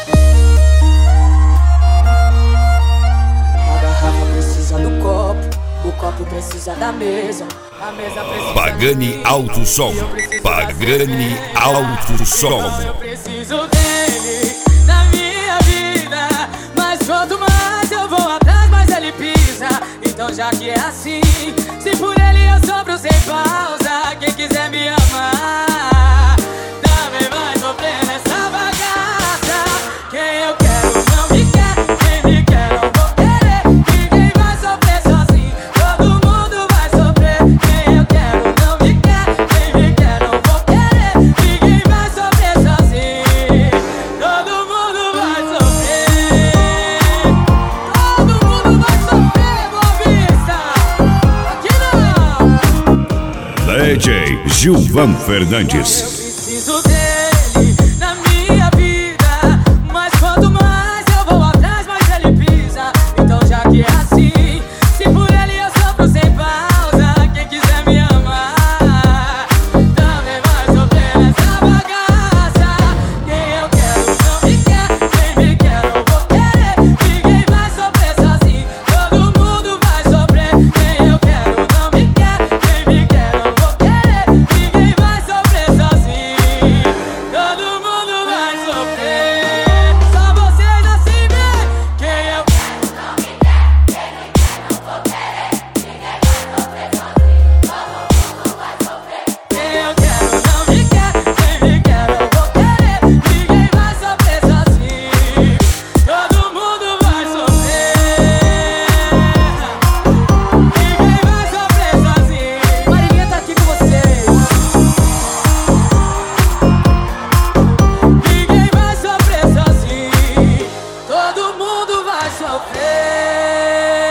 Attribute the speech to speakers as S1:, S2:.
S1: A garrafa precisa do copo, o copo precisa da mesa, a mesa precisa
S2: Pagani Alto Som. Pagani Alto Som.
S1: Eu preciso dele na minha vida, mas quanto mais eu vou atrás, mais ele pisa. Então já que é assim, se por ele eu sofro sem pausa, quem quiser me amar também vai sofrer nessa bagaça. Quem eu quero não me quer, quem me quer não vou querer. Ninguém vai sofrer sozinho, todo mundo vai sofrer. Quem eu quero não me quer, quem me quer não vou querer. Ninguém vai sofrer sozinho, todo mundo vai sofrer. Todo mundo vai sofrer, Boa Vista. Aqui não.
S2: DJ Gilvan Fernandes.
S1: Eu preciso dele na minha vida, mas quanto mais eu vou atrás, mais ele pisa. Então já que é assim, se por ele eu sofro sem pausa, quem quiser me amar também vai sofrer nessa bagaça. Quem eu quero não me quer, quem me quer não vou querer. Ninguém vai sofrer sozinho, todo mundo vai sofrer. Quem eu quero não me quer, quem me quer não vou querer. Ninguém vai sofrer sozinho, todo mundo vai sofrer. Só vocês assim vê. Quem eu quero não me quer, quem me quer não vou querer. Ninguém vai sofrer sozinho, todo mundo vai sofrer. Quem eu quero não me quer, quem me quer não vou querer. Ninguém vai sofrer sozinho, todo mundo vai sofrer. Ninguém vai sofrer sozinho. Marinha tá aqui com vocês. Ninguém vai sofrer sozinho, todo mundo vai sofrer.